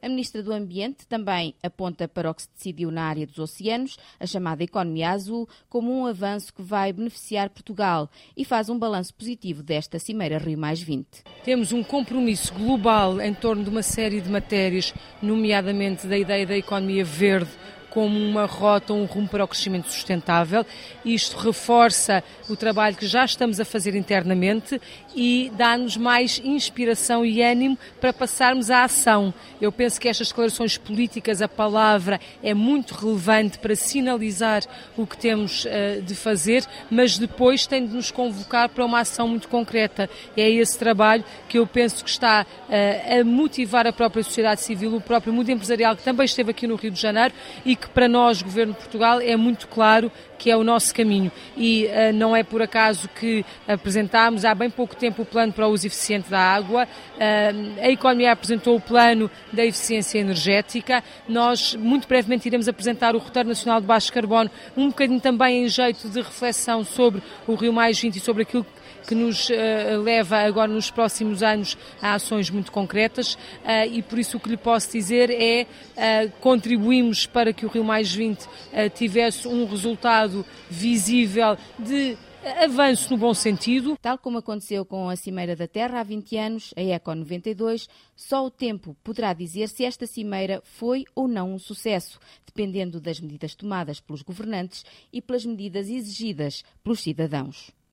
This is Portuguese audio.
A Ministra do Ambiente também aponta para o que se decidiu na área dos oceanos, a chamada economia azul, como um avanço que vai beneficiar Portugal e faz um balanço positivo desta Cimeira Rio+20. Temos um compromisso global em torno de uma série de matérias, nomeadamente da ideia da economia verde, como uma rota, um rumo para o crescimento sustentável. Isto reforça o trabalho que já estamos a fazer internamente e dá-nos mais inspiração e ânimo para passarmos à ação. Eu penso que estas declarações políticas, a palavra é muito relevante para sinalizar o que temos de fazer, mas depois tem de nos convocar para uma ação muito concreta. É esse trabalho que eu penso que está a motivar a própria sociedade civil, o próprio mundo empresarial, que também esteve aqui no Rio de Janeiro e que para nós, Governo de Portugal, é muito claro que é o nosso caminho. E não é por acaso que apresentámos há bem pouco tempo o plano para o uso eficiente da água. A Economia apresentou o plano da eficiência energética. Nós, muito brevemente, iremos apresentar o Roteiro Nacional de Baixo Carbono, um bocadinho também em jeito de reflexão sobre o Rio+20 e sobre aquilo que nos leva agora nos próximos anos a ações muito concretas e por isso o que lhe posso dizer é contribuímos para que o Rio+20 tivesse um resultado visível de avanço no bom sentido. Tal como aconteceu com a Cimeira da Terra há 20 anos, a Eco 92, só o tempo poderá dizer se esta cimeira foi ou não um sucesso, dependendo das medidas tomadas pelos governantes e pelas medidas exigidas pelos cidadãos.